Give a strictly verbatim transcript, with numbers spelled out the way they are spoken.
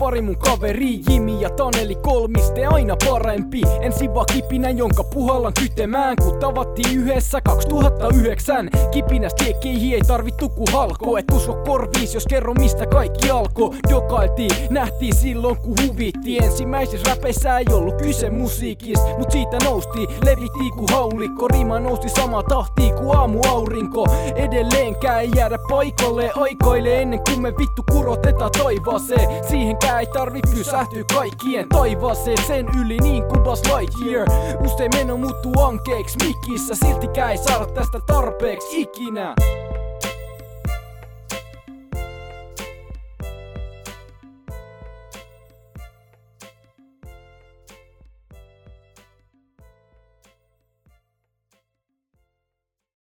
pari mun kaveri Jimmy ja Taneli kolmiste aina parempi. Ensin vaan kipinä, jonka puhallan kytemään, kun tavattiin yhdessä kaksituhattayhdeksän. Kipinästä keihin ei tarvittu ku halko, et usko korviis jos kerro mistä kaikki alkoi. Dokailtiin, nähtiin silloin kun huvittiin. Ensimmäisissä räpeissä ei ollut kyse musiikista, mut siitä noustiin, levittiin ku haulikko. Rima nousi sama tahtiin ku aamuaurinko. Edelleenkään ei jäädä paikalle, aikoille ennen kuin me vittu kurotetaan taivaaseen. Siihenkään ei tarvi pysähtyä kaikkien taivaaseen. Sen yli niin kuin Buzz Lightyear. Usein meno muuttuu ankeeks mikissä, siltikään ei saada tästä tarpeeksi ikinä.